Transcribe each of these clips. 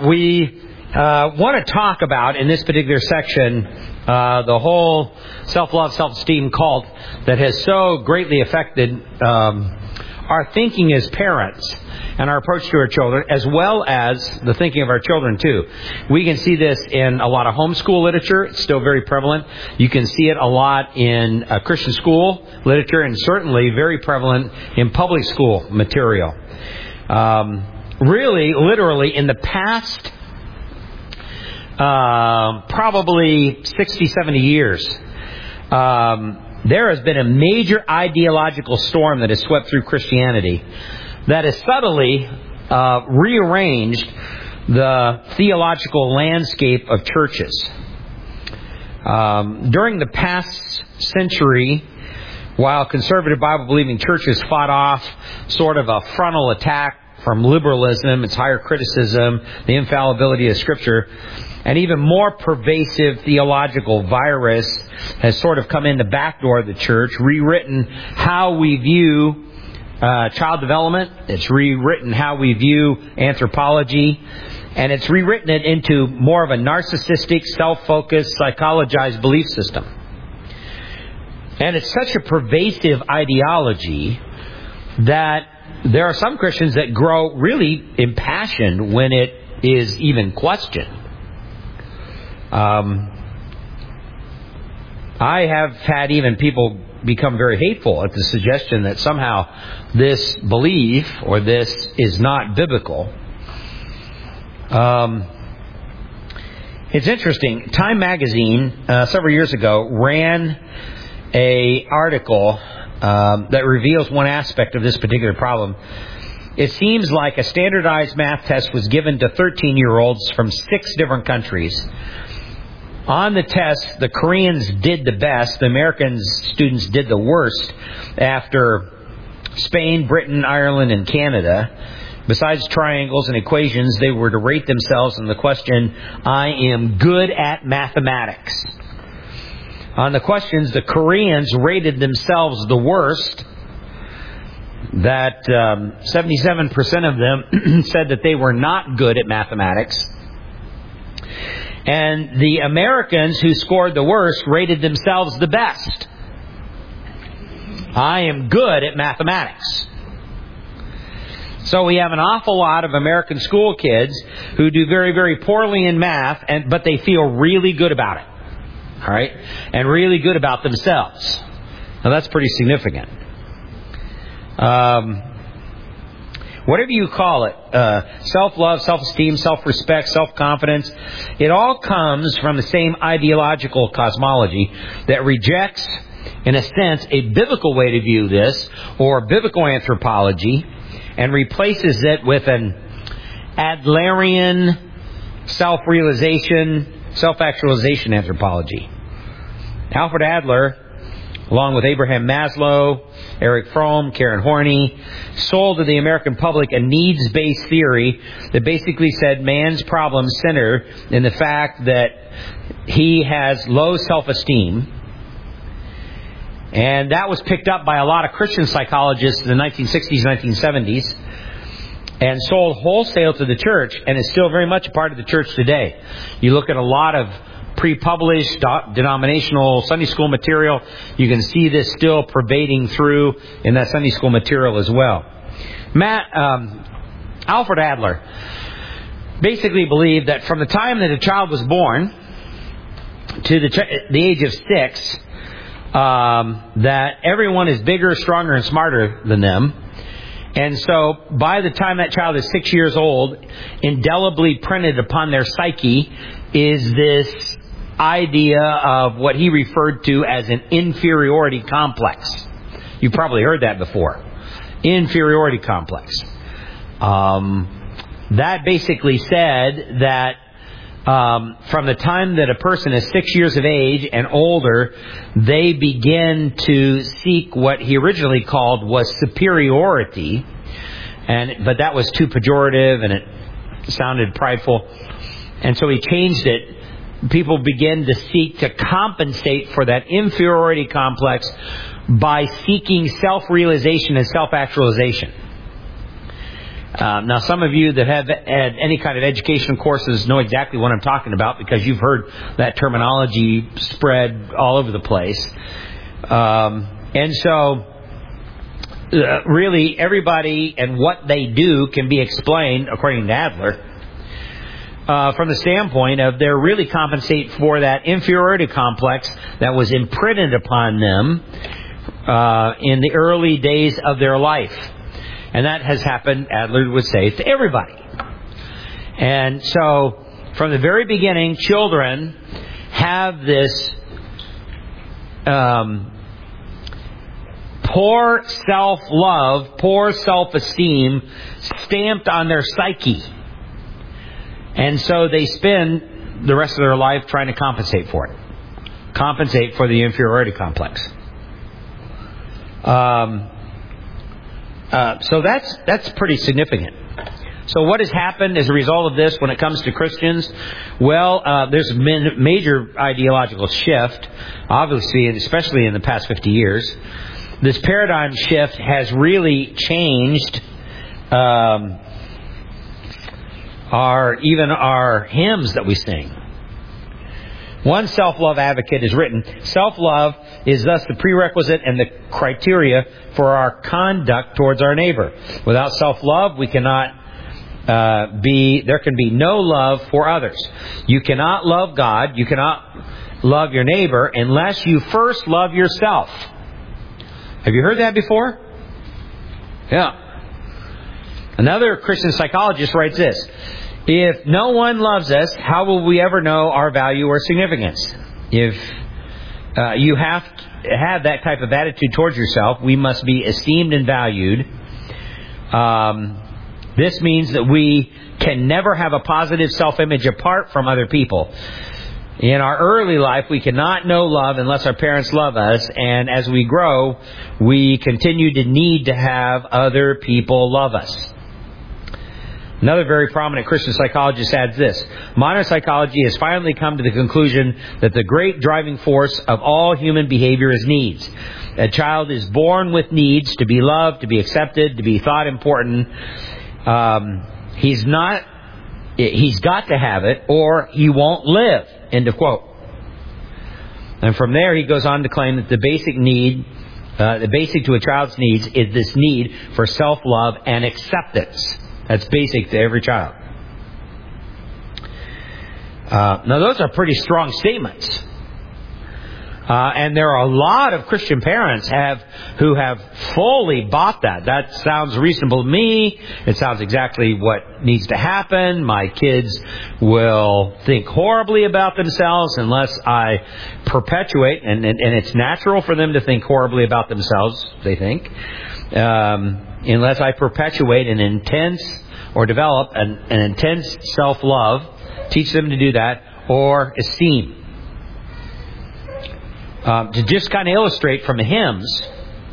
We want to talk about, in this particular section, the whole self-love, self-esteem cult that has so greatly affected our thinking as parents and our approach to our children, as well as the thinking of our children, too. We can see this in a lot of homeschool literature. It's still very prevalent. You can see it a lot in Christian school literature, and certainly very prevalent in public school material. Really, literally, in the past probably 60, 70 years, there has been a major ideological storm that has swept through Christianity that has subtly rearranged the theological landscape of churches. During the past century, while conservative Bible-believing churches fought off sort of a frontal attack from liberalism, its higher criticism, the infallibility of Scripture, an even more pervasive theological virus has sort of come in the back door of the church, rewritten how we view child development. It's rewritten how we view anthropology. And it's rewritten it into more of a narcissistic, self-focused, psychologized belief system. And it's such a pervasive ideology that there are some Christians that grow really impassioned when it is even questioned. I have had even people become very hateful at the suggestion that somehow this belief or this is not biblical. It's interesting. Time magazine several years ago ran an article that reveals one aspect of this particular problem. It seems like a standardized math test was given to 13-year-olds from 6 different countries. On the test, the Koreans did the best. The American students did the worst after Spain, Britain, Ireland, and Canada. Besides triangles and equations, they were to rate themselves on the question, I am good at mathematics. On the questions, the Koreans rated themselves the worst. That 77% of them said that they were not good at mathematics. And the Americans who scored the worst rated themselves the best. I am good at mathematics. So we have an awful lot of American school kids who do very, very poorly in math, but they feel really good about it. All right? And really good about themselves. Now that's pretty significant. Whatever you call it, self-love, self-esteem, self-respect, self-confidence, it all comes from the same ideological cosmology that rejects, in a sense, a biblical way to view this, or biblical anthropology, and replaces it with an Adlerian self-realization, self-actualization anthropology. Alfred Adler, along with Abraham Maslow, Eric Fromm, Karen Horney, sold to the American public a needs-based theory that basically said man's problems center in the fact that he has low self-esteem. And that was picked up by a lot of Christian psychologists in the 1960s, 1970s, and sold wholesale to the church, and is still very much a part of the church today. You look at a lot of pre-published denominational Sunday school material, you can see this still pervading through in that Sunday school material as well. Alfred Adler basically believed that from the time that a child was born to the age of 6, that everyone is bigger, stronger, and smarter than them. And so by the time that child is 6 years old, indelibly printed upon their psyche is this idea of what he referred to as an inferiority complex. You've probably heard that before. Inferiority complex. That basically said that from the time that a person is 6 years of age and older, they begin to seek what he originally called was superiority, but that was too pejorative and it sounded prideful, and so he changed it. People begin to seek to compensate for that inferiority complex by seeking self-realization and self-actualization. Now, some of you that have had any kind of education courses know exactly what I'm talking about because you've heard that terminology spread all over the place. And so, really, everybody and what they do can be explained, according to Adler, from the standpoint of they really compensate for that inferiority complex that was imprinted upon them in the early days of their life. And that has happened, Adler would say, to everybody. And so, from the very beginning, children have this poor self-love, poor self-esteem stamped on their psyche. And so they spend the rest of their life trying to compensate for it. Compensate for the inferiority complex. So that's pretty significant. So what has happened as a result of this when it comes to Christians? Well, there's been a major ideological shift, obviously, and especially in the past 50 years. This paradigm shift has really changed our hymns that we sing. One self-love advocate has written, "Self-love is thus the prerequisite and the criteria for our conduct towards our neighbor. Without self-love, we cannot there can be no love for others. You cannot love God, you cannot love your neighbor unless you first love yourself." Have you heard that before? Yeah. Another Christian psychologist writes this, "If no one loves us, how will we ever know our value or significance? If you have to have that type of attitude towards yourself, we must be esteemed and valued. This means that we can never have a positive self-image apart from other people. In our early life, we cannot know love unless our parents love us, and as we grow, we continue to need to have other people love us." Another very prominent Christian psychologist adds this, "Modern psychology has finally come to the conclusion that the great driving force of all human behavior is needs. A child is born with needs to be loved, to be accepted, to be thought important. He's got to have it or he won't live." End of quote. And from there he goes on to claim that the basic to a child's needs is this need for self-love and acceptance. That's basic to every child. Now those are pretty strong statements. And there are a lot of Christian parents who have fully bought that. That sounds reasonable to me. It sounds exactly what needs to happen. My kids will think horribly about themselves unless I perpetuate, and it's natural for them to think horribly about themselves, they think, unless I perpetuate an intense or develop an intense self-love, teach them to do that, or esteem. To just kind of illustrate from the hymns,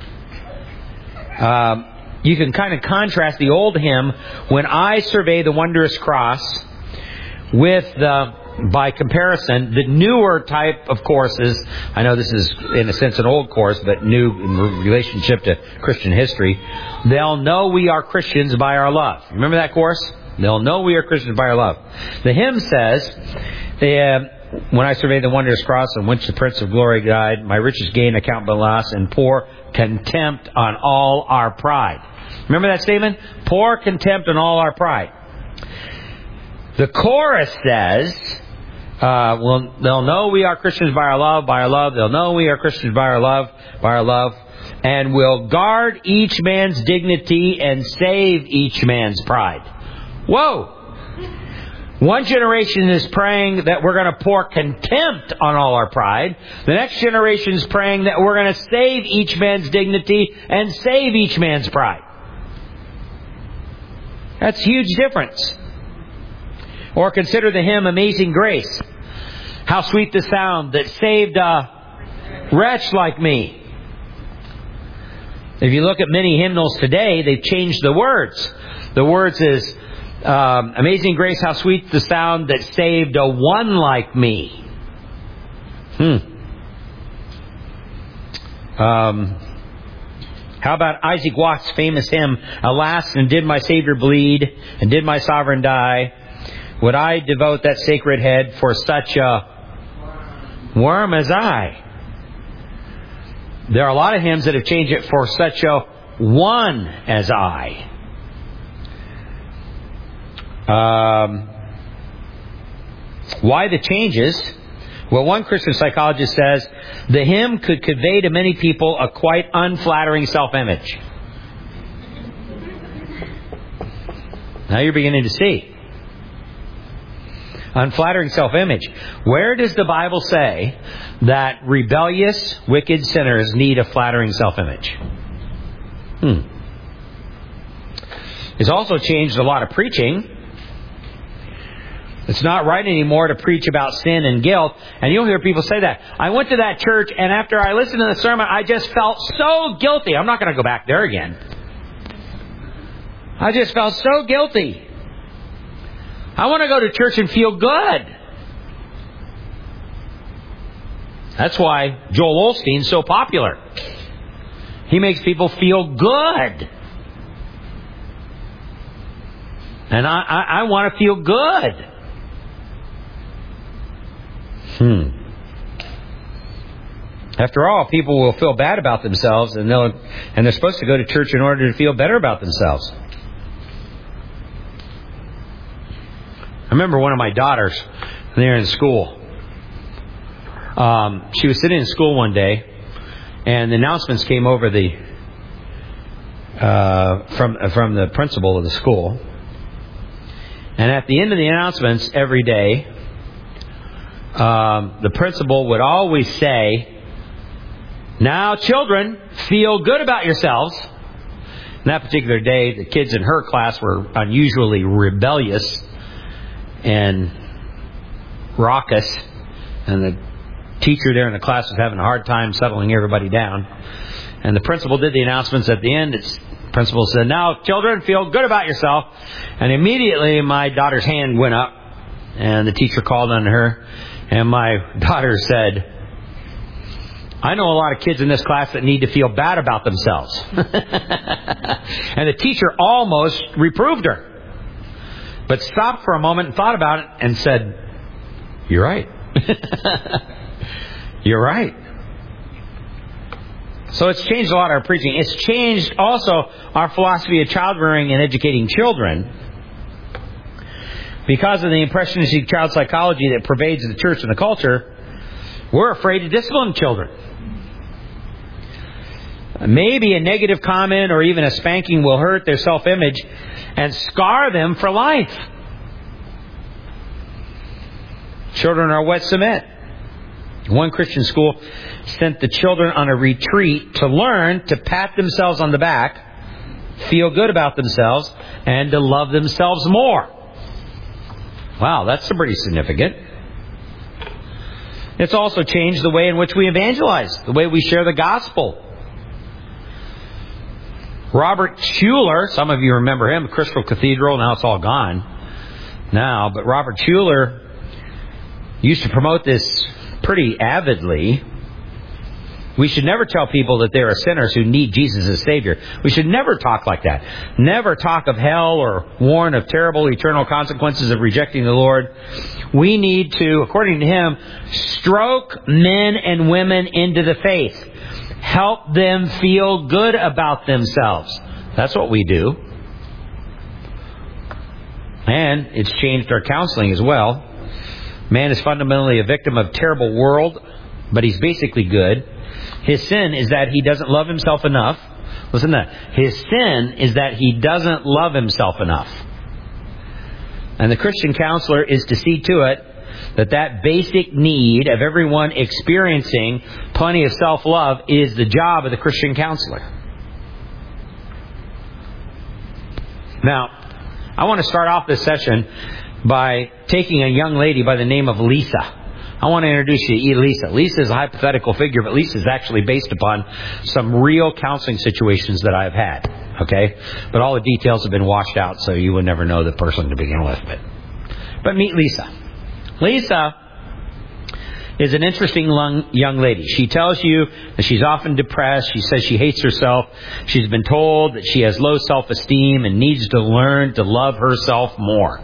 you can kind of contrast the old hymn, "When I Survey the Wondrous Cross," with by comparison, the newer type of courses. I know this is, in a sense, an old course, but new in relationship to Christian history. "They'll know we are Christians by our love." Remember that course? They'll know we are Christians by our love. The hymn says, "When I survey the wondrous cross on which the Prince of Glory died, my richest gain I count but loss, and pour contempt on all our pride." Remember that statement? Pour contempt on all our pride. The chorus says, they'll know we are Christians by our love, by our love. They'll know we are Christians by our love, by our love. And will guard each man's dignity and save each man's pride. Whoa! One generation is praying that we're going to pour contempt on all our pride. The next generation is praying that we're going to save each man's dignity and save each man's pride. That's a huge difference. Or consider the hymn "Amazing Grace." "How sweet the sound that saved a wretch like me." If you look at many hymnals today, they've changed the words. The words is, "Amazing grace, how sweet the sound that saved a one like me." How about Isaac Watts' famous hymn, "Alas, and did my Savior bleed, and did my Sovereign die? Would I devote that sacred head for such a worm as I?" There are a lot of hymns that have changed it, "for such a one as I." Why the changes? Well, one Christian psychologist says the hymn could convey to many people a quite unflattering self-image. Now you're beginning to see. Unflattering self-image. Where does the Bible say that rebellious, wicked sinners need a flattering self-image? It's also changed a lot of preaching. It's not right anymore to preach about sin and guilt. And you'll hear people say that. I went to that church, and after I listened to the sermon, I just felt so guilty. I'm not going to go back there again. I just felt so guilty. I want to go to church and feel good. That's why Joel Osteen's so popular. He makes people feel good. And I want to feel good. After all, people will feel bad about themselves, and they're supposed to go to church in order to feel better about themselves. I remember one of my daughters, when they were in school. She was sitting in school one day, and the announcements came over from the principal of the school. And at the end of the announcements every day, the principal would always say, "Now, children, feel good about yourselves." And that particular day, the kids in her class were unusually rebellious and raucous, and the teacher there in the class was having a hard time settling everybody down. And the principal did the announcements at the end. The principal said, "Now, children, feel good about yourself." And immediately my daughter's hand went up, and the teacher called on her, and my daughter said, "I know a lot of kids in this class that need to feel bad about themselves." And the teacher almost reproved her, but stopped for a moment and thought about it and said, "You're right." You're right. So it's changed a lot of our preaching. It's changed also our philosophy of child rearing and educating children. Because of the impressionistic child psychology that pervades the church and the culture, we're afraid to discipline children. Maybe a negative comment or even a spanking will hurt their self-image and scar them for life. Children are wet cement. One Christian school sent the children on a retreat to learn to pat themselves on the back, feel good about themselves, and to love themselves more. Wow, that's pretty significant. It's also changed the way in which we evangelize, the way we share the gospel. Robert Schuller, some of you remember him, Crystal Cathedral, now it's all gone now, but Robert Schuller used to promote this pretty avidly. We should never tell people that they are sinners who need Jesus as Savior. We should never talk like that. Never talk of hell or warn of terrible eternal consequences of rejecting the Lord. We need to, according to him, stroke men and women into the faith. Help them feel good about themselves. That's what we do. And it's changed our counseling as well. Man is fundamentally a victim of a terrible world, but he's basically good. His sin is that he doesn't love himself enough. Listen to that. His sin is that he doesn't love himself enough. And the Christian counselor is to see to it that basic need of everyone experiencing plenty of self-love is the job of the Christian counselor. Now, I want to start off this session by taking a young lady by the name of Lisa. I want to introduce you to Lisa. Lisa is a hypothetical figure, but Lisa is actually based upon some real counseling situations that I've had. Okay? But all the details have been washed out, so you would never know the person to begin with. But meet Lisa. Lisa is an interesting young lady. She tells you that she's often depressed. She says she hates herself. She's been told that she has low self-esteem and needs to learn to love herself more.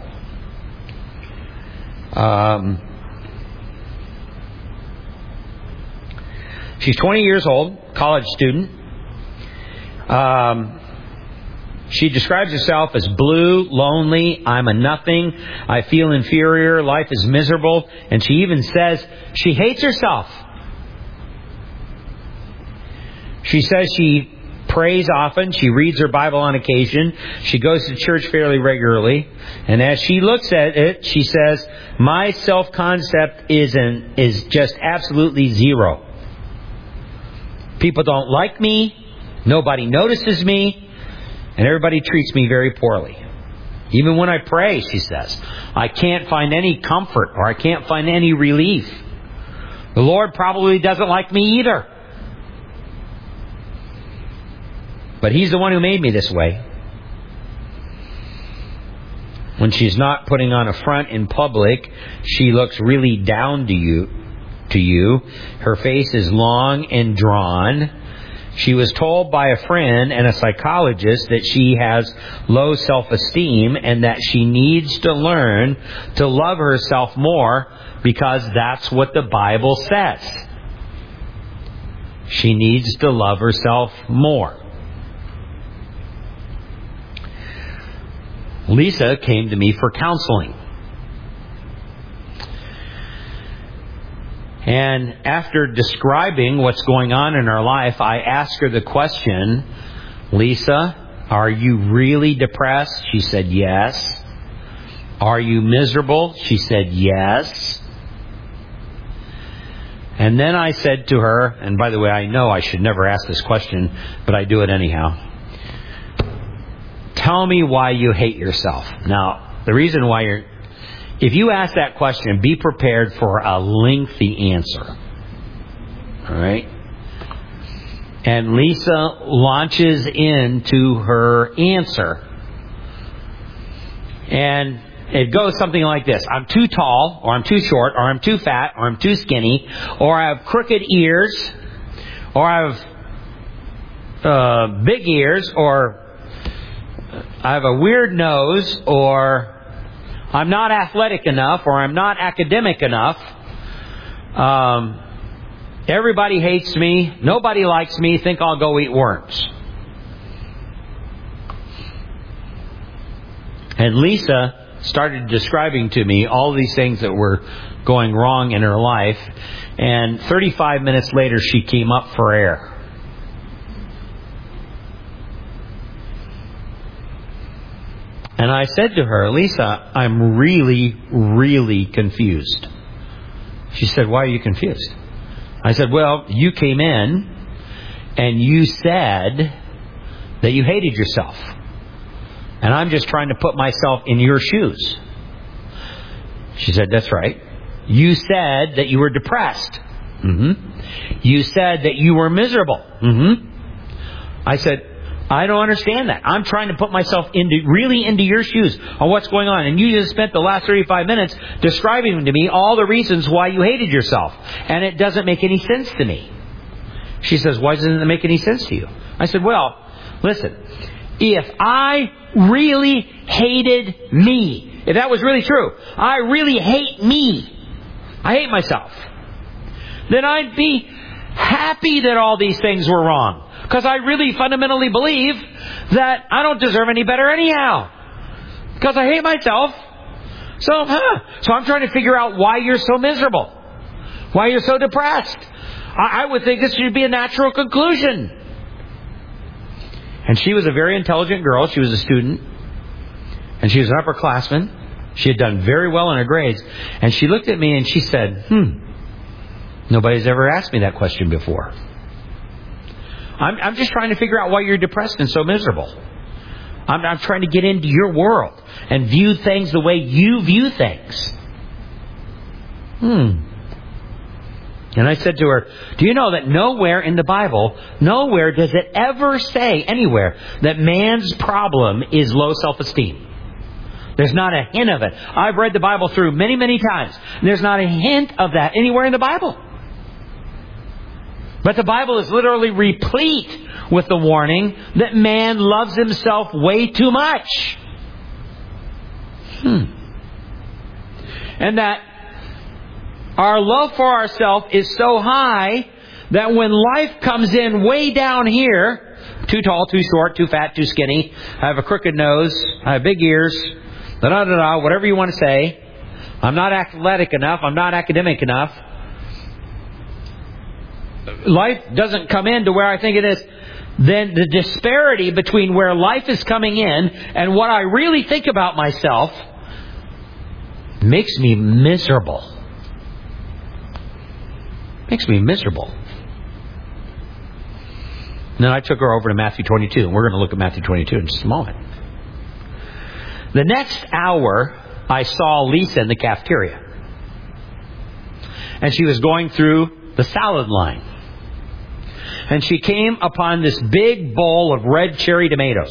She's 20 years old, college student. She describes herself as blue, lonely, I'm a nothing, I feel inferior, life is miserable, and she even says she hates herself. She says she prays often, she reads her Bible on occasion, she goes to church fairly regularly, and as she looks at it, she says, my self-concept is just absolutely zero. People don't like me, nobody notices me, and everybody treats me very poorly. Even when I pray, she says, I can't find any comfort or I can't find any relief. The Lord probably doesn't like me either. But He's the one who made me this way. When she's not putting on a front in public, she looks really down to you. Her face is long and drawn. She was told by a friend and a psychologist that she has low self-esteem and that she needs to learn to love herself more because that's what the Bible says. She needs to love herself more. Lisa came to me for counseling. And after describing what's going on in her life, I asked her the question, Lisa, are you really depressed? She said, yes. Are you miserable? She said, yes. And then I said to her, and by the way, I know I should never ask this question, but I do it anyhow. Tell me why you hate yourself. Now, the reason why if you ask that question, be prepared for a lengthy answer. All right? And Lisa launches into her answer. And it goes something like this. I'm too tall, or I'm too short, or I'm too fat, or I'm too skinny, or I have crooked ears, or I have big ears, or I have a weird nose, or I'm not athletic enough, or I'm not academic enough. Everybody hates me. Nobody likes me. Think I'll go eat worms. And Lisa started describing to me all these things that were going wrong in her life. And 35 minutes later, she came up for air. And I said to her, Lisa, I'm really, really confused. She said, why are you confused? I said, well, you came in and you said that you hated yourself. And I'm just trying to put myself in your shoes. She said, that's right. You said that you were depressed. Mm-hmm. You said that you were miserable. Mm-hmm. I said, I don't understand that. I'm trying to put myself into your shoes on what's going on. And you just spent the last 35 minutes describing to me all the reasons why you hated yourself. And it doesn't make any sense to me. She says, why doesn't it make any sense to you? I said, well, listen, if I really hated me, if that was really true, I really hate me, I hate myself, then I'd be happy that all these things were wrong. Because I really fundamentally believe that I don't deserve any better anyhow. Because I hate myself. So I'm trying to figure out why you're so miserable. Why you're so depressed. I would think this should be a natural conclusion. And she was a very intelligent girl. She was a student. And she was an upperclassman. She had done very well in her grades. And she looked at me and she said, nobody's ever asked me that question before. I'm just trying to figure out why you're depressed and so miserable. I'm trying to get into your world and view things the way you view things. And I said to her, do you know that nowhere in the Bible, nowhere does it ever say anywhere that man's problem is low self-esteem? There's not a hint of it. I've read the Bible through many, many times. There's not a hint of that anywhere in the Bible. But the Bible is literally replete with the warning that man loves himself way too much. And that our love for ourselves is so high that when life comes in way down here, too tall, too short, too fat, too skinny, I have a crooked nose, I have big ears, whatever you want to say, I'm not athletic enough, I'm not academic enough. Life doesn't come in to where I think it is. Then the disparity between where life is coming in and what I really think about myself makes me miserable. Makes me miserable. And then I took her over to Matthew 22, and we're going to look at Matthew 22 in just a moment. The next hour, I saw Lisa in the cafeteria. And she was going through the salad line. And she came upon this big bowl of red cherry tomatoes.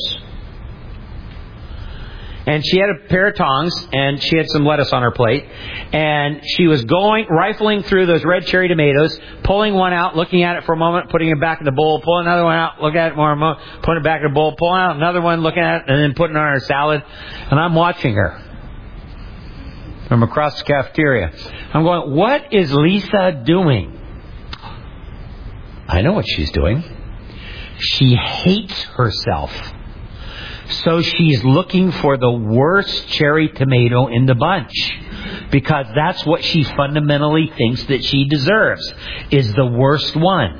And she had a pair of tongs, and she had some lettuce on her plate. And she was rifling through those red cherry tomatoes, pulling one out, looking at it for a moment, putting it back in the bowl, pulling another one out, looking at it more a moment, putting it back in the bowl, pulling out another one, looking at it, and then putting it on her salad. And I'm watching her from across the cafeteria. I'm going, what is Lisa doing? I know what she's doing. She hates herself. So she's looking for the worst cherry tomato in the bunch. Because that's what she fundamentally thinks that she deserves, is the worst one.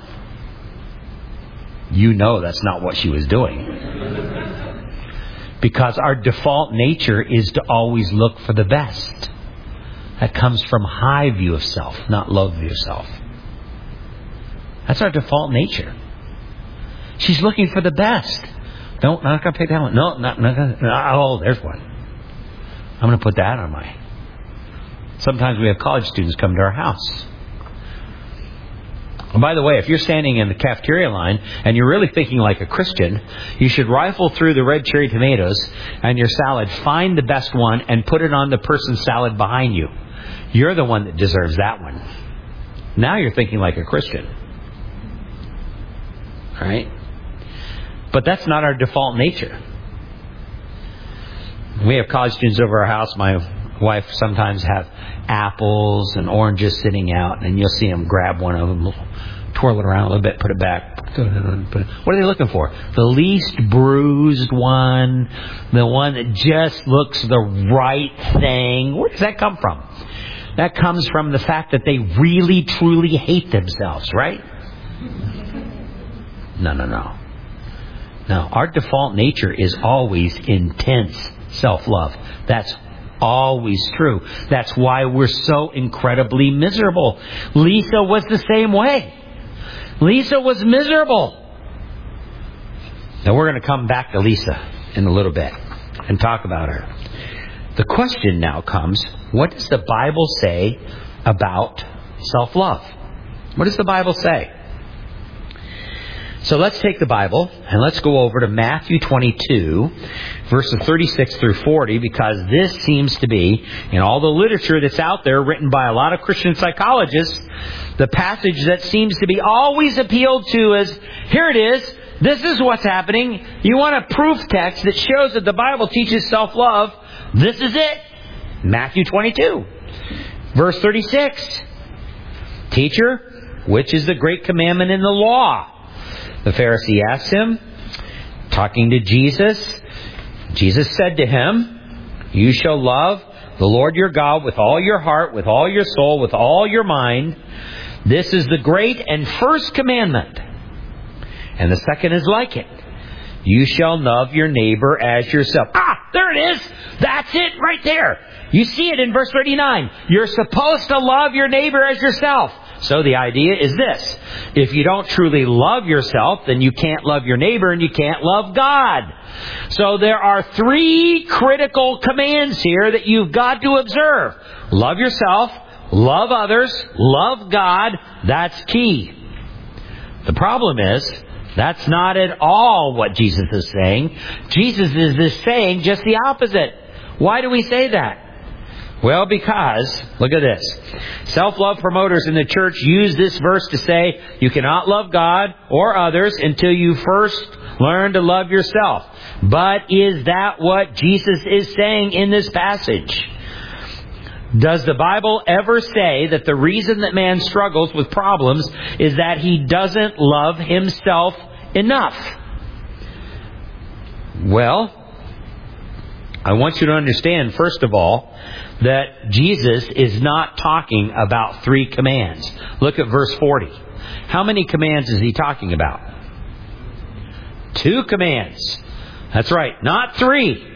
You know that's not what she was doing. Because our default nature is to always look for the best. That comes from high view of self, not low view of self. That's our default nature. She's looking for the best. No, not going to pick that one. No, not going to. Oh, there's one. I'm going to put that on my. Sometimes we have college students come to our house. And by the way, if you're standing in the cafeteria line and you're really thinking like a Christian, you should rifle through the red cherry tomatoes and your salad, find the best one, and put it on the person's salad behind you. You're the one that deserves that one. Now you're thinking like a Christian. All right? But that's not our default nature. We have college students over our house. My wife sometimes have apples and oranges sitting out, and you'll see them grab one of them, twirl it around a little bit, put it back. What are they looking for? The least bruised one, the one that just looks the right thing. Where does that come from? That comes from the fact that they really, truly hate themselves, right? No. Now, our default nature is always intense self-love. That's always true. That's why we're so incredibly miserable. Lisa was the same way. Lisa was miserable. Now, we're going to come back to Lisa in a little bit and talk about her. The question now comes, what does the Bible say about self-love? What does the Bible say? So let's take the Bible and let's go over to Matthew 22, verses 36 through 40, because this seems to be, in all the literature that's out there written by a lot of Christian psychologists, the passage that seems to be always appealed to as, here it is, this is what's happening. You want a proof text that shows that the Bible teaches self-love. This is it. Matthew 22, verse 36. Teacher, which is the great commandment in the law? The Pharisee asked him, talking to Jesus. Jesus said to him, you shall love the Lord your God with all your heart, with all your soul, with all your mind. This is the great and first commandment. And the second is like it. You shall love your neighbor as yourself. There it is. That's it right there. You see it in verse 39. You're supposed to love your neighbor as yourself. So the idea is this. If you don't truly love yourself, then you can't love your neighbor and you can't love God. So there are three critical commands here that you've got to observe. Love yourself, love others, love God. That's key. The problem is, that's not at all what Jesus is saying. Jesus is saying just the opposite. Why do we say that? Well, because, look at this. Self-love promoters in the church use this verse to say you cannot love God or others until you first learn to love yourself. But is that what Jesus is saying in this passage? Does the Bible ever say that the reason that man struggles with problems is that he doesn't love himself enough? Well, I want you to understand, first of all, that Jesus is not talking about 3 commands. Look at verse 40. How many commands is he talking about? 2 commands. That's right, not 3.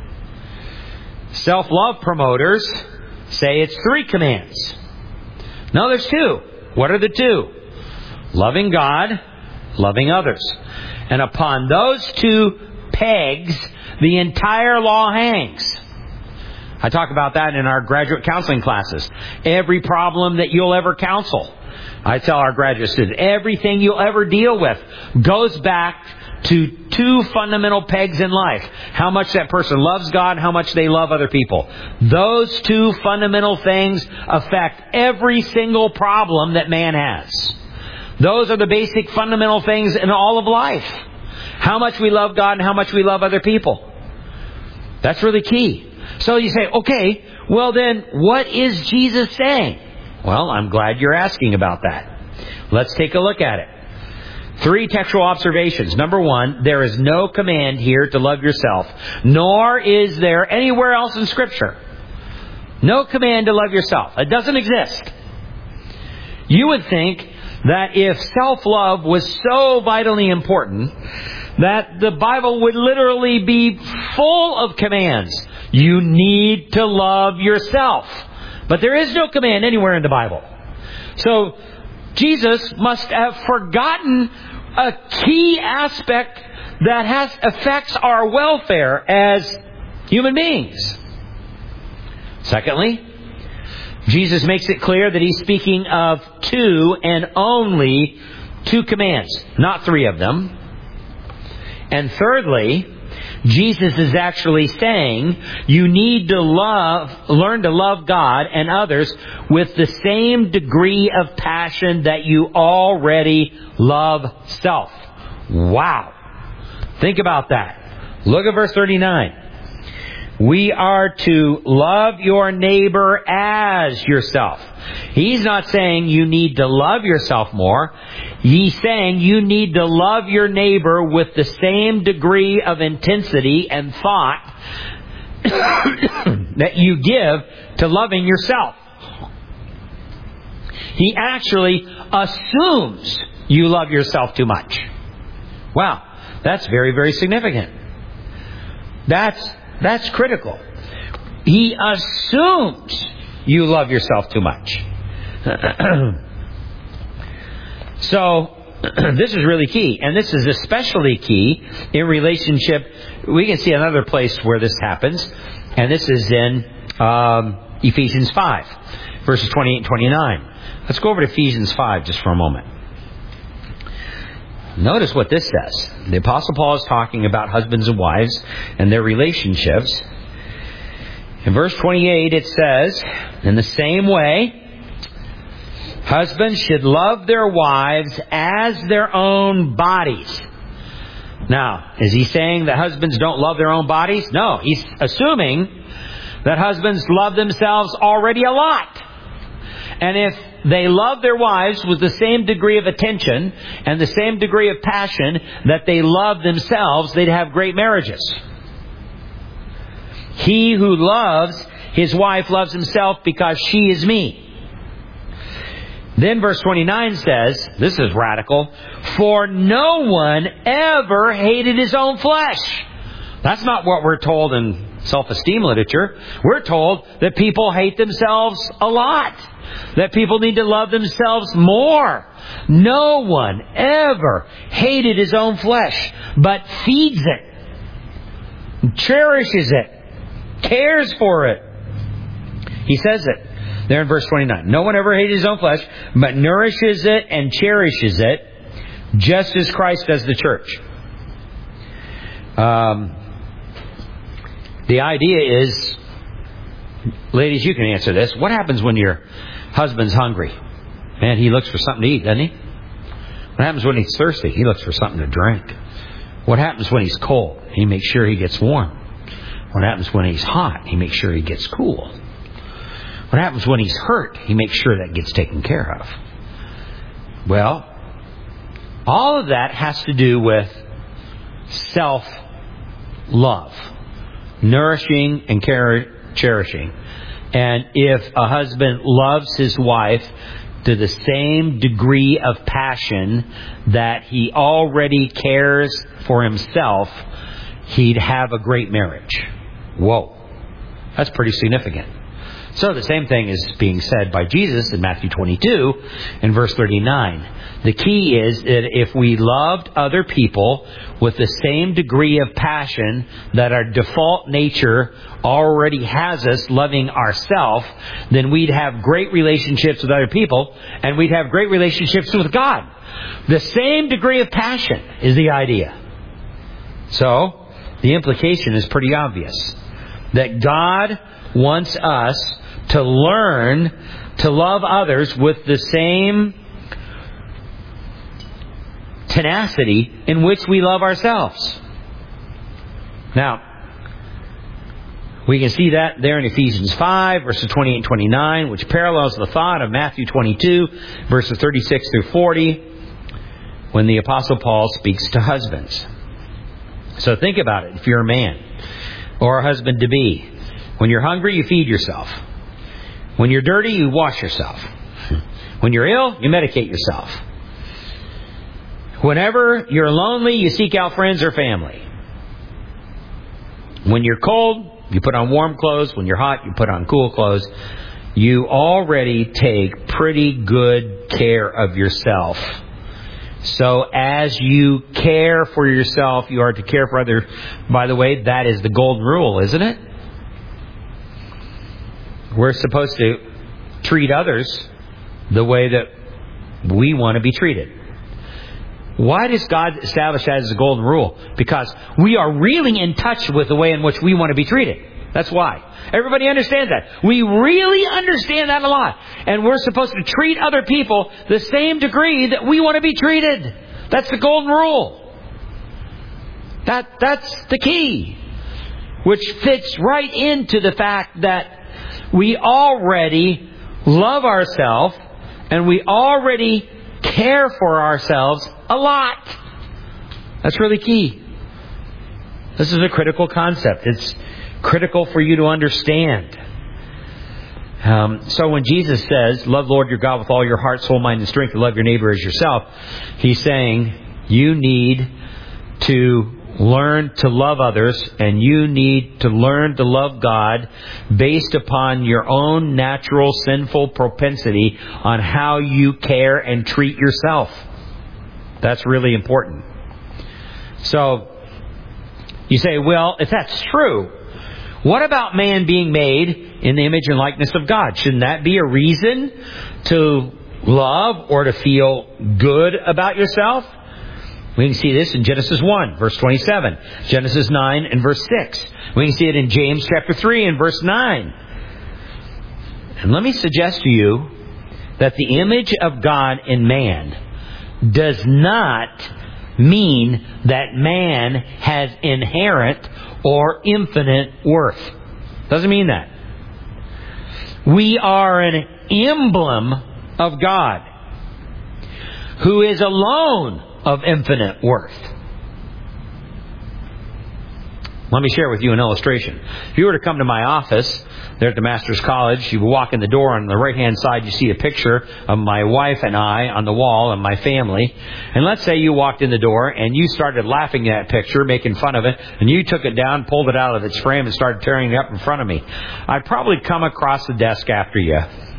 Self-love promoters say it's 3 commands. No, there's 2. What are the 2? Loving God, loving others. And upon those 2 pegs, the entire law hangs. I talk about that in our graduate counseling classes. Every problem that you'll ever counsel, I tell our graduate students, everything you'll ever deal with goes back to 2 fundamental pegs in life. How much that person loves God, how much they love other people. Those 2 fundamental things affect every single problem that man has. Those are the basic fundamental things in all of life. How much we love God and how much we love other people. That's really key. So you say, okay, well then, what is Jesus saying? Well, I'm glad you're asking about that. Let's take a look at it. 3 textual observations. Number 1, there is no command here to love yourself, nor is there anywhere else in Scripture. No command to love yourself. It doesn't exist. You would think that if self-love was so vitally important, that the Bible would literally be full of commands. You need to love yourself. But there is no command anywhere in the Bible. So Jesus must have forgotten a key aspect that affects our welfare as human beings. Secondly, Jesus makes it clear that he's speaking of 2 and only 2 commands, not 3 of them. And thirdly, Jesus is actually saying you need to learn to love God and others with the same degree of passion that you already love self. Wow. Think about that. Look at verse 39. We are to love your neighbor as yourself. He's not saying you need to love yourself more. He's saying you need to love your neighbor with the same degree of intensity and thought that you give to loving yourself. He actually assumes you love yourself too much. Wow, that's very, very significant. That's critical. He assumes you love yourself too much. So, this is really key. And this is especially key in relationship. We can see another place where this happens. And this is in Ephesians 5, verses 28 and 29. Let's go over to Ephesians 5 just for a moment. Notice what this says. The Apostle Paul is talking about husbands and wives and their relationships. In verse 28 it says, in the same way, husbands should love their wives as their own bodies. Now, is he saying that husbands don't love their own bodies? No, he's assuming that husbands love themselves already a lot. And if they love their wives with the same degree of attention and the same degree of passion that they love themselves, they'd have great marriages. He who loves his wife loves himself because she is me. Then verse 29 says, this is radical, for no one ever hated his own flesh. That's not what we're told in self-esteem literature. We're told that people hate themselves a lot. That people need to love themselves more. No one ever hated his own flesh, but feeds it, cherishes it, cares for it. He says it there in verse 29. No one ever hated his own flesh, but nourishes it and cherishes it, just as Christ does the church. The idea is, ladies, you can answer this. What happens when your husband's hungry? Man, he looks for something to eat, doesn't he? What happens when he's thirsty? He looks for something to drink. What happens when he's cold? He makes sure he gets warm. What happens when he's hot? He makes sure he gets cool. What happens when he's hurt? He makes sure that gets taken care of. Well, all of that has to do with self-love. Nourishing and cherishing. And if a husband loves his wife to the same degree of passion that he already cares for himself, he'd have a great marriage. Whoa. That's pretty significant. So the same thing is being said by Jesus in Matthew 22 in verse 39. The key is that if we loved other people with the same degree of passion that our default nature already has us loving ourselves, then we'd have great relationships with other people and we'd have great relationships with God. The same degree of passion is the idea. So the implication is pretty obvious. That God wants us to learn to love others with the same tenacity in which we love ourselves. Now, we can see that there in Ephesians 5, verses 28 and 29, which parallels the thought of Matthew 22, verses 36 through 40, when the Apostle Paul speaks to husbands. So think about it if you're a man or a husband-to-be. When you're hungry, you feed yourself. When you're dirty, you wash yourself. When you're ill, you medicate yourself. Whenever you're lonely, you seek out friends or family. When you're cold, you put on warm clothes. When you're hot, you put on cool clothes. You already take pretty good care of yourself. So as you care for yourself, you are to care for others. By the way, that is the golden rule, isn't it? We're supposed to treat others the way that we want to be treated. Why does God establish that as a golden rule? Because we are really in touch with the way in which we want to be treated. That's why. Everybody understands that. We really understand that a lot. And we're supposed to treat other people the same degree that we want to be treated. That's the golden rule. That's the key. Which fits right into the fact that we already love ourselves and we already care for ourselves a lot. That's really key. This is a critical concept. It's critical for you to understand. So when Jesus says, love Lord your God with all your heart, soul, mind, and strength, and love your neighbor as yourself, He's saying you need to learn to love others, and you need to learn to love God based upon your own natural sinful propensity on how you care and treat yourself. That's really important. So, you say, well, if that's true, what about man being made in the image and likeness of God? Shouldn't that be a reason to love or to feel good about yourself? We can see this in Genesis 1, verse 27. Genesis 9 and verse 6. We can see it in James chapter 3 and verse 9. And let me suggest to you that the image of God in man does not mean that man has inherent or infinite worth. Doesn't mean that. We are an emblem of God, who is alone of infinite worth. Let me share with you an illustration. If you were to come to my office there at the Master's College, you would walk in the door. On the right-hand side, you see a picture of my wife and I on the wall and my family. And let's say you walked in the door and you started laughing at that picture, making fun of it, and you took it down, pulled it out of its frame, and started tearing it up in front of me. I'd probably come across the desk after you.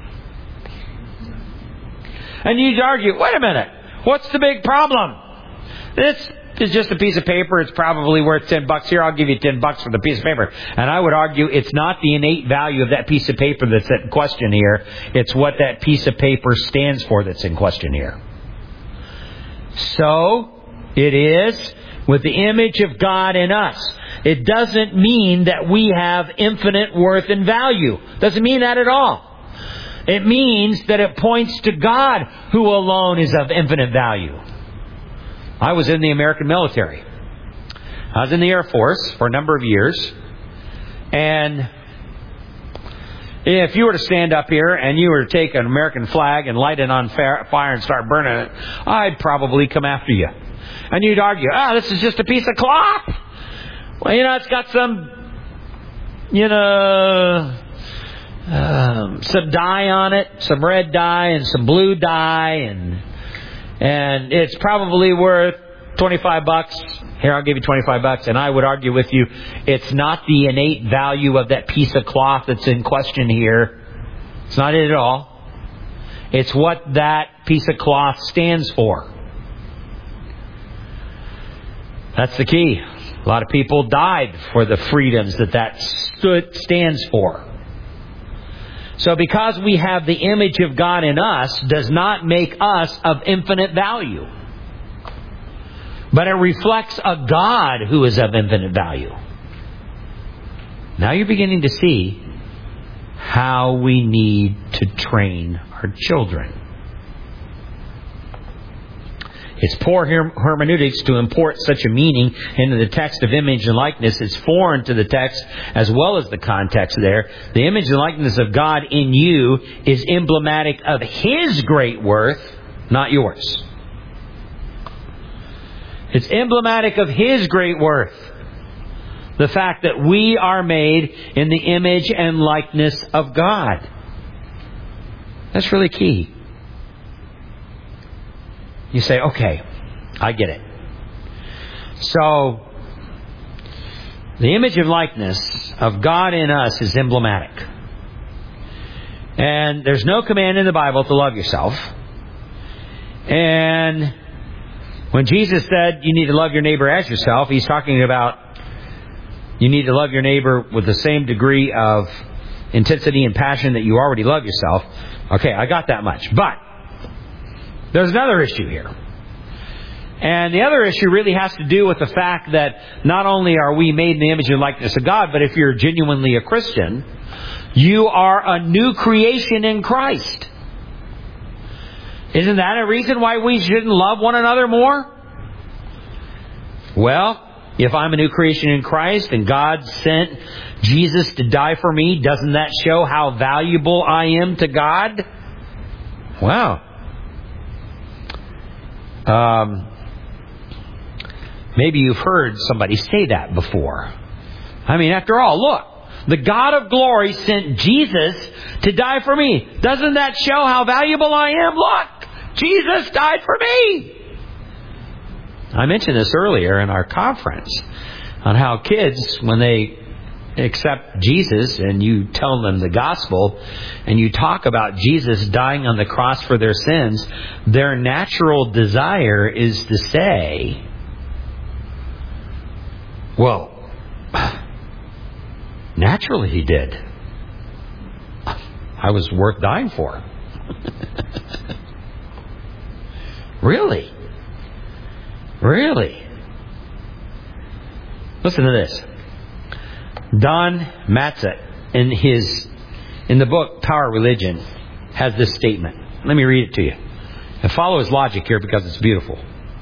And you'd argue, wait a minute, what's the big problem? This is just a piece of paper. It's probably worth $10. Here, I'll give you $10 for the piece of paper. And I would argue it's not the innate value of that piece of paper that's in question here. It's what that piece of paper stands for that's in question here. So, it is with the image of God in us. It doesn't mean that we have infinite worth and value. Doesn't mean that at all. It means that it points to God, who alone is of infinite value. I was in the American military. I was in the Air Force for a number of years. And if you were to stand up here and you were to take an American flag and light it on fire and start burning it, I'd probably come after you. And you'd argue, this is just a piece of cloth. Well, it's got some, some dye on it, some red dye and some blue dye, and it's probably worth $25. Here, I'll give you $25. And I would argue with you, it's not the innate value of that piece of cloth that's in question here. It's not it at all. It's what that piece of cloth stands for. That's the key. A lot of people died for the freedoms that stands for. So because we have the image of God in us does not make us of infinite value. But it reflects a God who is of infinite value. Now you're beginning to see how we need to train our children. It's poor hermeneutics to import such a meaning into the text of image and likeness. It's foreign to the text as well as the context there. The image and likeness of God in you is emblematic of His great worth, not yours. It's emblematic of His great worth. The fact that we are made in the image and likeness of God. That's really key. You say, okay, I get it. So, the image and likeness of God in us is emblematic. And there's no command in the Bible to love yourself. And when Jesus said you need to love your neighbor as yourself, He's talking about you need to love your neighbor with the same degree of intensity and passion that you already love yourself. Okay, I got that much. But there's another issue here. And the other issue really has to do with the fact that not only are we made in the image and likeness of God, but if you're genuinely a Christian, you are a new creation in Christ. Isn't that a reason why we shouldn't love one another more? Well, if I'm a new creation in Christ and God sent Jesus to die for me, doesn't that show how valuable I am to God? Wow. Maybe you've heard somebody say that before. I mean, after all, look, the God of glory sent Jesus to die for me. Doesn't that show how valuable I am? Look, Jesus died for me. I mentioned this earlier in our conference on how kids, when they accept Jesus and you tell them the gospel and you talk about Jesus dying on the cross for their sins, their natural desire is to say, well, naturally He did. I was worth dying for. Really? Really? Listen to this. Don Matzett, in the book Power of Religion, has this statement. Let me read it to you. And follow his logic here because it's beautiful.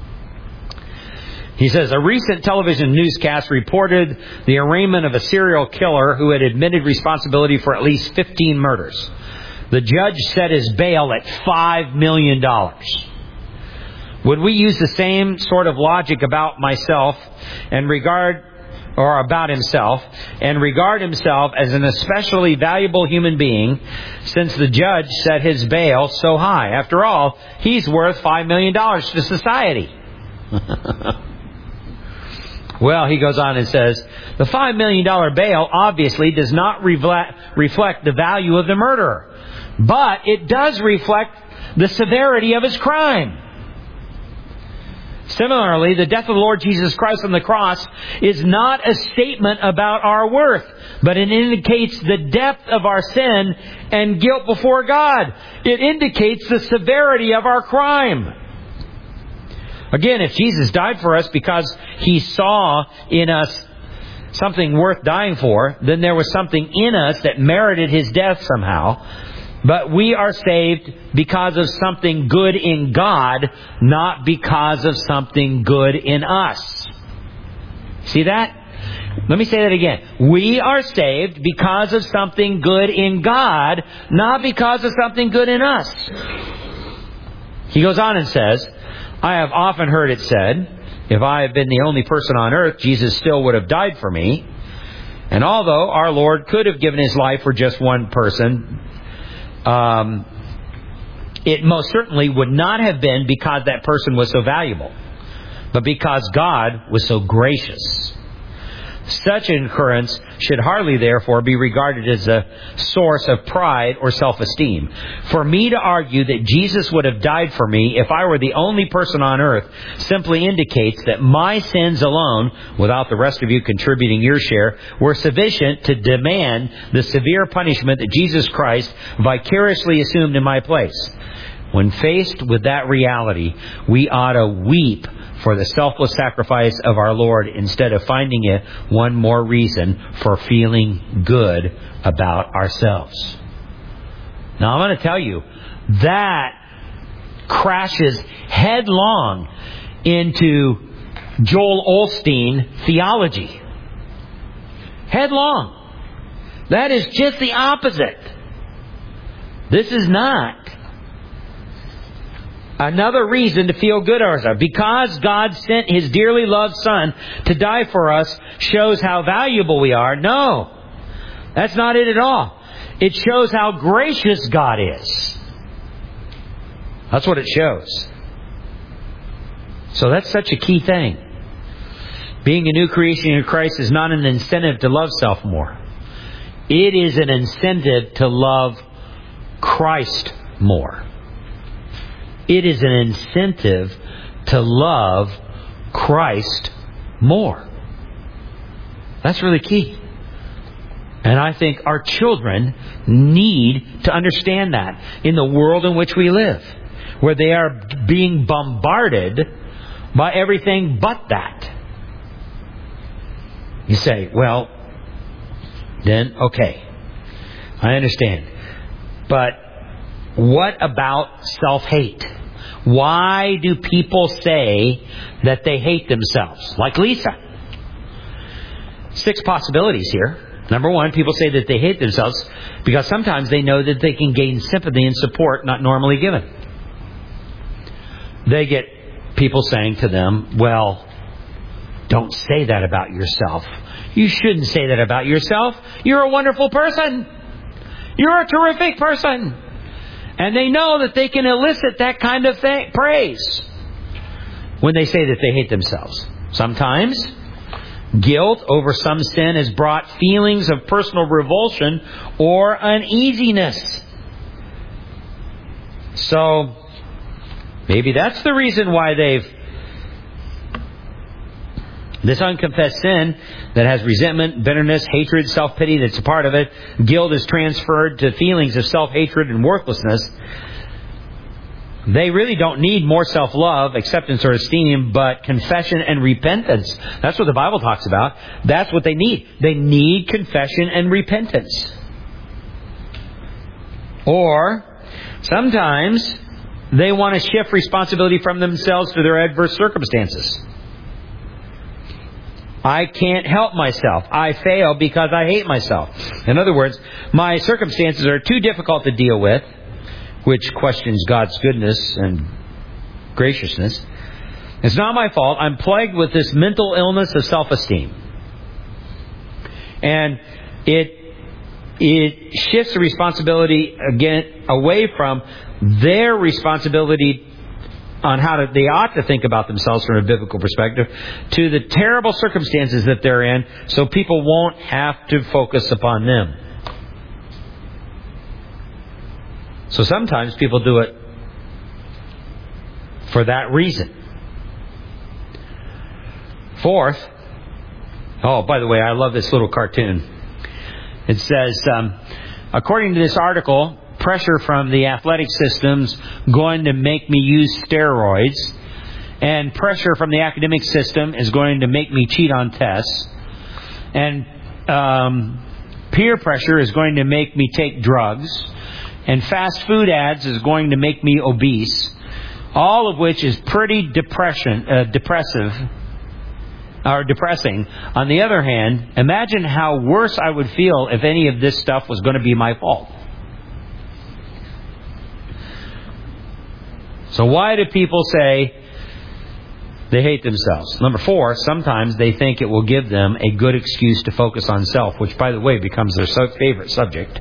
He says, a recent television newscast reported the arraignment of a serial killer who had admitted responsibility for at least 15 murders. The judge set his bail at $5 million. Would we use the same sort of logic about myself and about himself and regard himself as an especially valuable human being since the judge set his bail so high? After all, he's worth $5 million to society. Well, he goes on and says, the $5 million bail obviously does not reflect the value of the murderer, but it does reflect the severity of his crime. Similarly, the death of the Lord Jesus Christ on the cross is not a statement about our worth, but it indicates the depth of our sin and guilt before God. It indicates the severity of our crime. Again, if Jesus died for us because He saw in us something worth dying for, then there was something in us that merited His death somehow. But we are saved because of something good in God, not because of something good in us. See that? Let me say that again. We are saved because of something good in God, not because of something good in us. He goes on and says, I have often heard it said, if I had been the only person on earth, Jesus still would have died for me. And although our Lord could have given His life for just one person, it most certainly would not have been because that person was so valuable, but because God was so gracious. Such an occurrence should hardly, therefore, be regarded as a source of pride or self-esteem. For me to argue that Jesus would have died for me if I were the only person on earth simply indicates that my sins alone, without the rest of you contributing your share, were sufficient to demand the severe punishment that Jesus Christ vicariously assumed in my place. When faced with that reality, we ought to weep for the selfless sacrifice of our Lord instead of finding it one more reason for feeling good about ourselves. Now, I'm going to tell you, that crashes headlong into Joel Osteen theology. Headlong. That is just the opposite. This is not another reason to feel good about ourselves. Because God sent His dearly loved Son to die for us shows how valuable we are. No, that's not it at all. It shows how gracious God is. That's what it shows. So that's such a key thing. Being a new creation in Christ is not an incentive to love self more. It is an incentive to love Christ more. It is an incentive to love Christ more. That's really key. And I think our children need to understand that in the world in which we live, where they are being bombarded by everything but that. You say, well, then, okay, I understand. But what about self-hate? Why do people say that they hate themselves? Like Lisa. 6 possibilities here. Number 1, people say that they hate themselves because sometimes they know that they can gain sympathy and support not normally given. They get people saying to them, well, don't say that about yourself. You shouldn't say that about yourself. You're a wonderful person. You're a terrific person. And they know that they can elicit that kind of praise when they say that they hate themselves. Sometimes guilt over some sin has brought feelings of personal revulsion or uneasiness. So maybe that's the reason why this unconfessed sin that has resentment, bitterness, hatred, self-pity that's a part of it, guilt is transferred to feelings of self-hatred and worthlessness. They really don't need more self-love, acceptance, or esteem, but confession and repentance. That's what the Bible talks about. That's what they need. They need confession and repentance. Or sometimes they want to shift responsibility from themselves to their adverse circumstances. I can't help myself. I fail because I hate myself. In other words, my circumstances are too difficult to deal with, which questions God's goodness and graciousness. It's not my fault. I'm plagued with this mental illness of self-esteem. And it shifts the responsibility again away from their responsibility on how they ought to think about themselves from a biblical perspective to the terrible circumstances that they're in, so people won't have to focus upon them. So sometimes people do it for that reason. 4th, by the way, I love this little cartoon. It says, according to this article, pressure from the athletic system's going to make me use steroids, and pressure from the academic system is going to make me cheat on tests, And peer pressure is going to make me take drugs. And fast food ads is going to make me obese. All of which is pretty depressing. On the other hand, imagine how worse I would feel if any of this stuff was going to be my fault. So why do people say they hate themselves? Number 4, sometimes they think it will give them a good excuse to focus on self, which, by the way, becomes their favorite subject.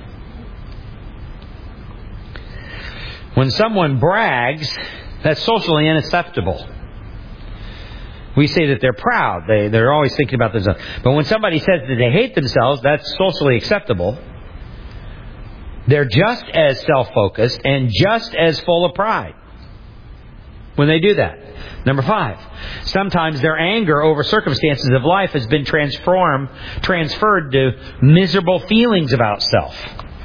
When someone brags, that's socially unacceptable. We say that they're proud. They're always thinking about themselves. But when somebody says that they hate themselves, that's socially acceptable. They're just as self-focused and just as full of pride when they do that. Number 5, sometimes their anger over circumstances of life has been transferred to miserable feelings about self.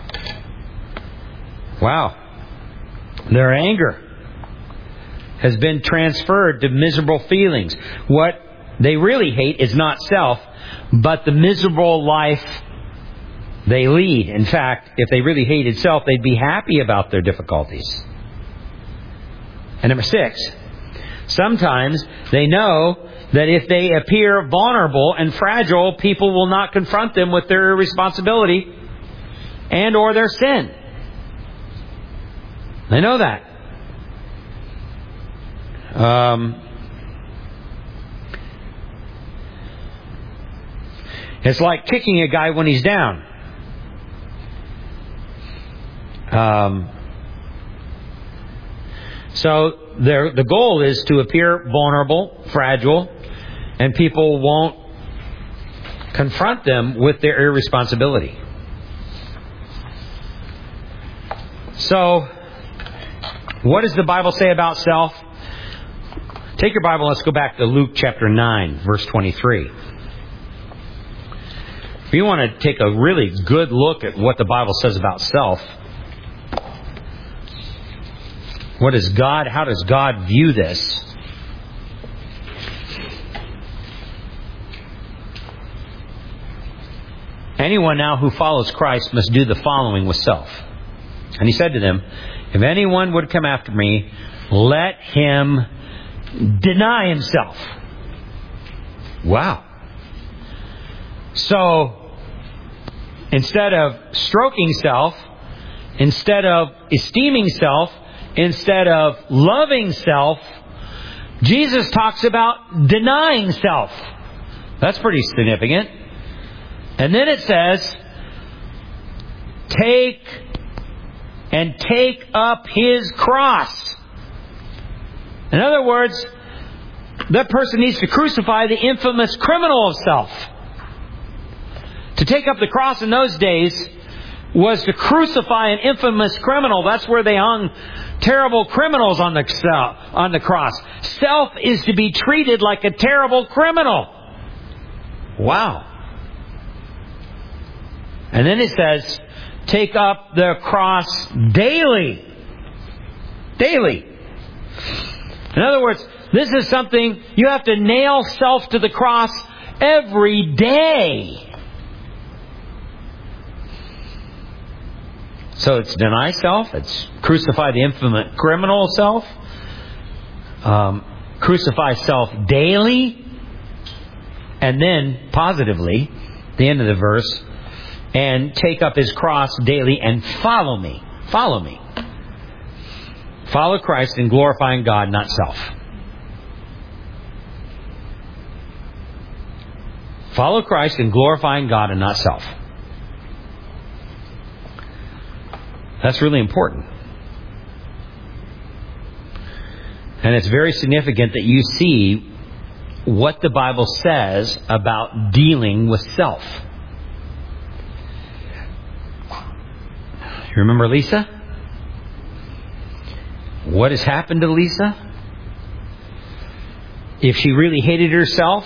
Wow. Their anger has been transferred to miserable feelings. What they really hate is not self, but the miserable life they lead. In fact, if they really hated self, they'd be happy about their difficulties. And number 6, sometimes they know that if they appear vulnerable and fragile, people will not confront them with their irresponsibility and or their sin. They know that. It's like kicking a guy when he's down. So the goal is to appear vulnerable, fragile, and people won't confront them with their irresponsibility. So, what does the Bible say about self? Take your Bible, let's go back to Luke chapter 9, verse 23. If you want to take a really good look at what the Bible says about self, how does God view this? Anyone now who follows Christ must do the following with self. And he said to them, if anyone would come after me, let him deny himself. Wow. So, instead of stroking self, instead of esteeming self, instead of loving self, Jesus talks about denying self. That's pretty significant. And then it says, take up his cross. In other words, that person needs to crucify the infamous criminal of self. To take up the cross in those days was to crucify an infamous criminal. That's where they hung terrible criminals on the cross. Self is to be treated like a terrible criminal. Wow. And then it says, take up the cross daily. Daily. In other words, this is something you have to nail self to the cross every day. So it's deny self, it's crucify the infamous criminal self, crucify self daily, and then positively, the end of the verse, and take up his cross daily and follow me. Follow me. Follow Christ in glorifying God, not self. Follow Christ in glorifying God and not self. That's really important. And it's very significant that you see what the Bible says about dealing with self. You remember Lisa? What has happened to Lisa? If she really hated herself,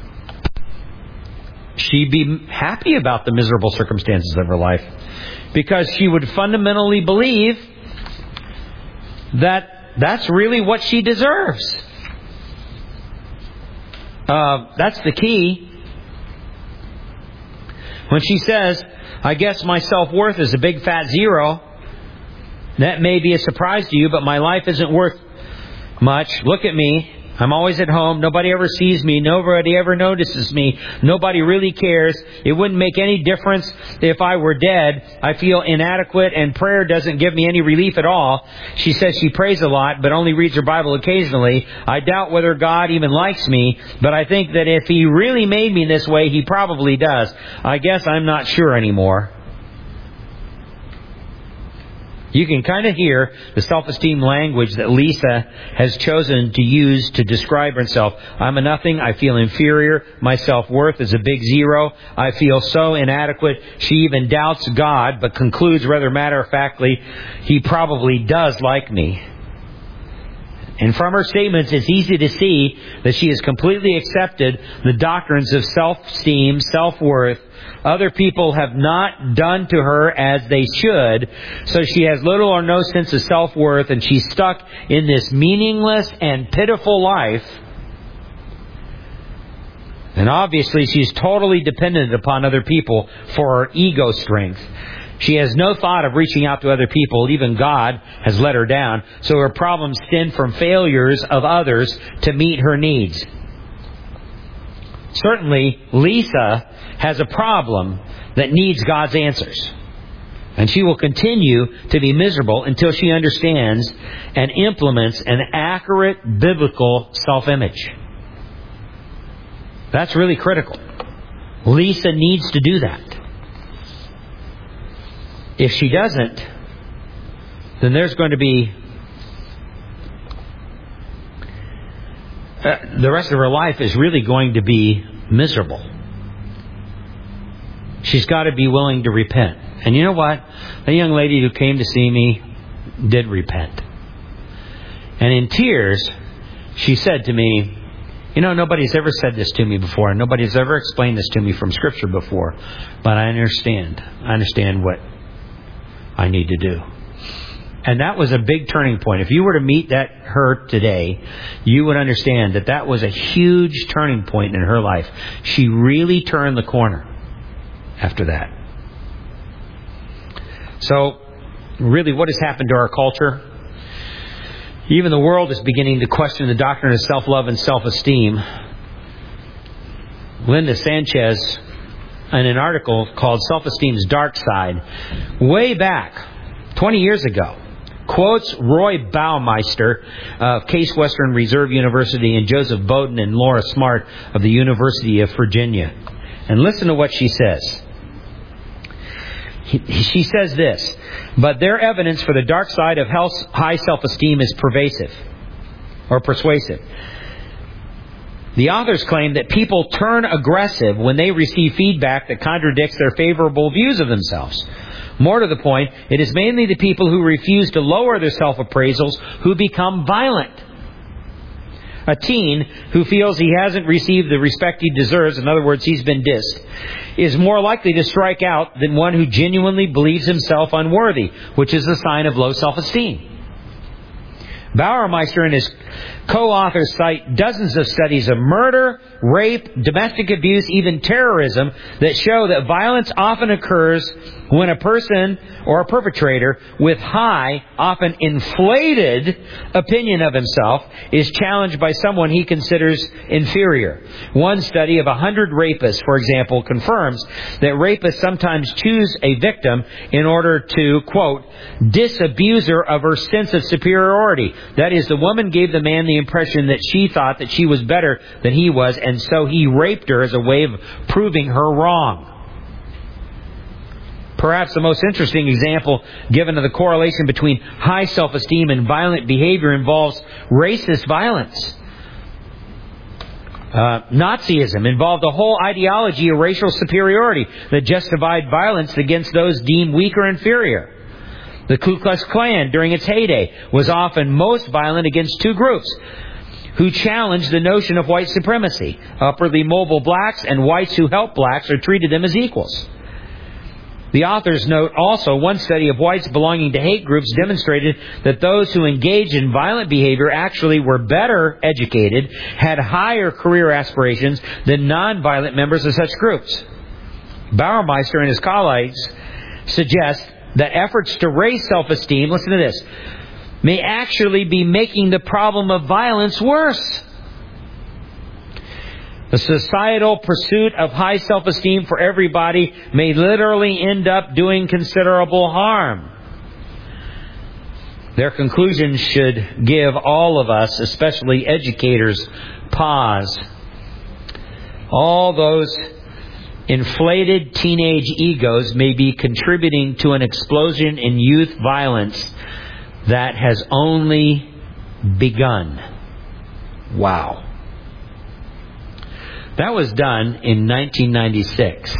she'd be happy about the miserable circumstances of her life, because she would fundamentally believe that that's really what she deserves. That's the key. When she says, I guess my self-worth is a big fat zero, that may be a surprise to you, but my life isn't worth much. Look at me. I'm always at home. Nobody ever sees me. Nobody ever notices me. Nobody really cares. It wouldn't make any difference if I were dead. I feel inadequate, and prayer doesn't give me any relief at all. She says she prays a lot, but only reads her Bible occasionally. I doubt whether God even likes me, but I think that if He really made me this way, He probably does. I guess I'm not sure anymore. You can kind of hear the self-esteem language that Lisa has chosen to use to describe herself. I'm a nothing. I feel inferior. My self-worth is a big zero. I feel so inadequate. She even doubts God, but concludes rather matter-of-factly, He probably does like me. And from her statements, it's easy to see that she has completely accepted the doctrines of self-esteem, self-worth. Other people have not done to her as they should, so she has little or no sense of self-worth, and she's stuck in this meaningless and pitiful life. And obviously, she's totally dependent upon other people for her ego strength. She has no thought of reaching out to other people. Even God has let her down. So her problems stem from failures of others to meet her needs. Certainly, Lisa has a problem that needs God's answers. And she will continue to be miserable until she understands and implements an accurate biblical self-image. That's really critical. Lisa needs to do that. If she doesn't, then there's going to be the rest of her life is really going to be miserable. She's got to be willing to repent. And you know what? A young lady who came to see me did repent. And in tears, she said to me, you know, nobody's ever said this to me before, and nobody's ever explained this to me from Scripture before, but I understand. I understand what I need to do. And that was a big turning point. If you were to meet her today, you would understand that that was a huge turning point in her life. She really turned the corner after that. So, really, what has happened to our culture? Even the world is beginning to question the doctrine of self-love and self-esteem. Linda Sanchez, in an article called Self-Esteem's Dark Side, way back, 20 years ago, quotes Roy Baumeister of Case Western Reserve University and Joseph Bowden and Laura Smart of the University of Virginia. And listen to what she says. She says this, but their evidence for the dark side of high self-esteem is persuasive. The authors claim that people turn aggressive when they receive feedback that contradicts their favorable views of themselves. More to the point, it is mainly the people who refuse to lower their self-appraisals who become violent. A teen who feels he hasn't received the respect he deserves, in other words, he's been dissed, is more likely to strike out than one who genuinely believes himself unworthy, which is a sign of low self-esteem. Baumeister and his co-authors cite dozens of studies of murder, rape, domestic abuse, even terrorism that show that violence often occurs when a person or a perpetrator with high, often inflated opinion of himself is challenged by someone he considers inferior. One study of 100 rapists, for example, confirms that rapists sometimes choose a victim in order to, quote, disabuse her of her sense of superiority. That is, the woman gave the man the impression that she thought that she was better than he was, and so he raped her as a way of proving her wrong. Perhaps the most interesting example given of the correlation between high self-esteem and violent behavior involves racist violence. Nazism involved a whole ideology of racial superiority that justified violence against those deemed weak or inferior. The Ku Klux Klan, during its heyday, was often most violent against two groups who challenged the notion of white supremacy. Upwardly mobile blacks and whites who help blacks or treated them as equals. The authors note also one study of whites belonging to hate groups demonstrated that those who engaged in violent behavior actually were better educated, had higher career aspirations than nonviolent members of such groups. Bauermeister and his colleagues suggest that efforts to raise self-esteem, listen to this, may actually be making the problem of violence worse. The societal pursuit of high self-esteem for everybody may literally end up doing considerable harm. Their conclusions should give all of us, especially educators, pause. All those inflated teenage egos may be contributing to an explosion in youth violence that has only begun. Wow. That was done in 1996.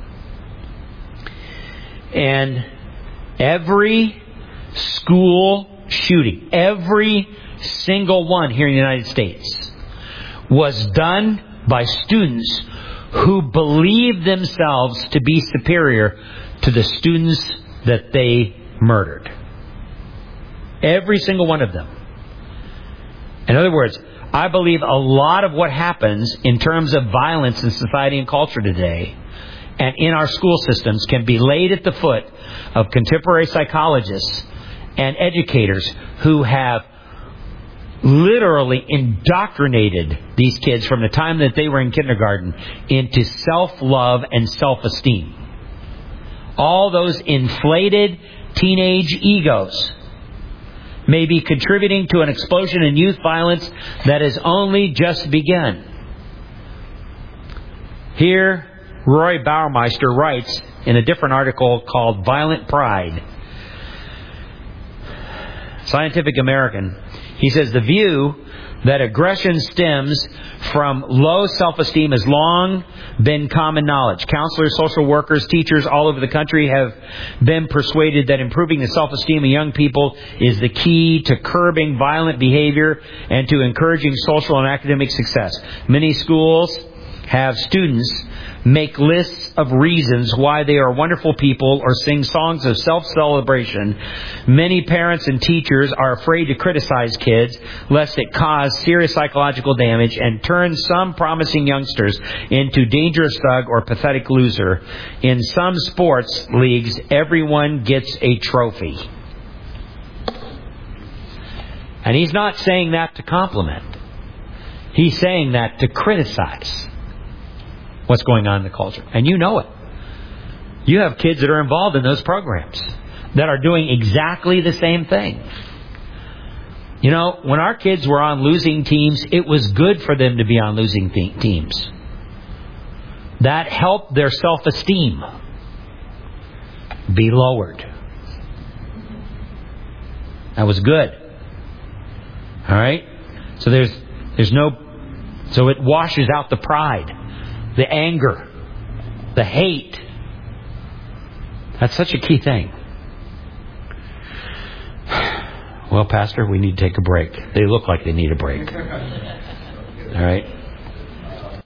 And every school shooting, every single one here in the United States, was done by students who believed themselves to be superior to the students that they murdered. Every single one of them. In other words, I believe a lot of what happens in terms of violence in society and culture today and in our school systems can be laid at the foot of contemporary psychologists and educators who have literally indoctrinated these kids from the time that they were in kindergarten into self-love and self-esteem. All those inflated teenage egos may be contributing to an explosion in youth violence that has only just begun. Here, Roy Baumeister writes in a different article called Violent Pride, Scientific American. He says the view that aggression stems from low self-esteem has long been common knowledge. Counselors, social workers, teachers all over the country have been persuaded that improving the self-esteem of young people is the key to curbing violent behavior and to encouraging social and academic success. Many schools have students make lists of reasons why they are wonderful people or sing songs of self-celebration. Many parents and teachers are afraid to criticize kids lest it cause serious psychological damage and turn some promising youngsters into dangerous thug or pathetic loser. In some sports leagues, everyone gets a trophy. And he's not saying that to compliment. He's saying that to criticize what's going on in the culture. And you know it. You have kids that are involved in those programs that are doing exactly the same thing. You know, when our kids were on losing teams, it was good for them to be on losing teams. That helped their self-esteem be lowered. That was good. All right? So so it washes out the pride, the anger, the hate. That's such a key thing. Well, Pastor, we need to take a break. They look like they need a break. All right?